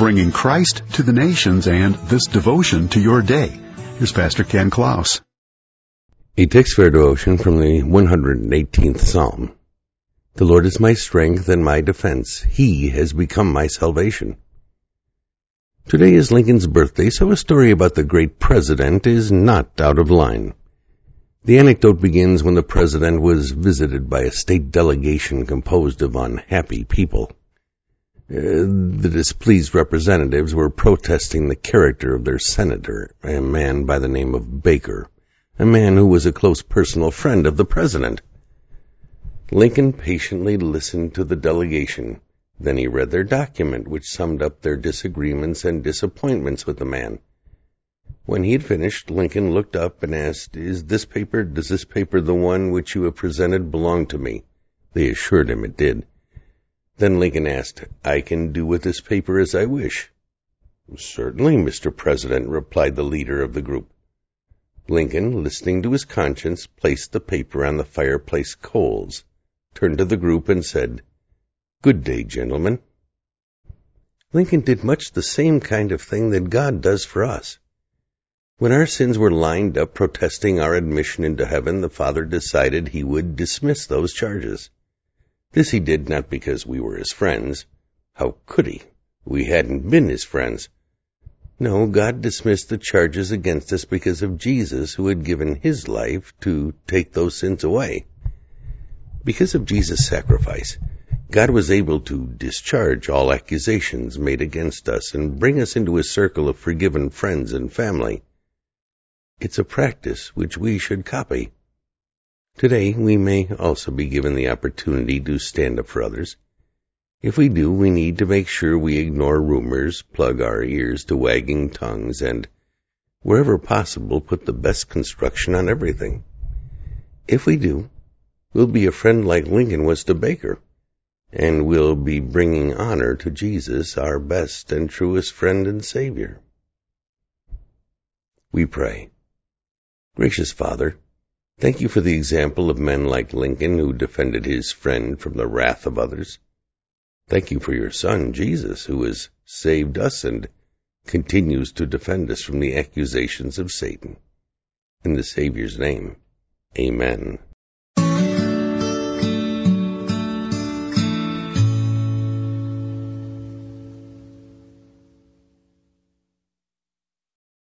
bringing Christ to the nations and this devotion to your day. Here's Pastor Ken Klaus. A text for devotion from the 118th Psalm. The Lord is my strength and my defense. He has become my salvation. Today is Lincoln's birthday, so a story about the great president is not out of line. The anecdote begins when the president was visited by a state delegation composed of unhappy people. The displeased representatives were protesting the character of their senator, a man by the name of Baker, a man who was a close personal friend of the president. Lincoln patiently listened to the delegation. Then he read their document, which summed up their disagreements and disappointments with the man. When he had finished, Lincoln looked up and asked, does this paper, the one which you have presented, belong to me? They assured him it did. Then Lincoln asked, I can do with this paper as I wish. Certainly, Mr. President, replied the leader of the group. Lincoln, listening to his conscience, placed the paper on the fireplace coals, turned to the group and said, Good day, gentlemen. Lincoln did much the same kind of thing that God does for us. When our sins were lined up protesting our admission into heaven, the Father decided he would dismiss those charges. This he did not because we were his friends. How could he? We hadn't been his friends. No, God dismissed the charges against us because of Jesus, who had given his life to take those sins away. Because of Jesus' sacrifice, God was able to discharge all accusations made against us and bring us into his circle of forgiven friends and family. It's a practice which we should copy. Today, we may also be given the opportunity to stand up for others. If we do, we need to make sure we ignore rumors, plug our ears to wagging tongues, and, wherever possible, put the best construction on everything. If we do, we'll be a friend like Lincoln was to Baker, and we'll be bringing honor to Jesus, our best and truest friend and Savior. We pray. Gracious Father, thank you for the example of men like Lincoln who defended his friend from the wrath of others. Thank you for your Son, Jesus, who has saved us and continues to defend us from the accusations of Satan. In the Savior's name, amen.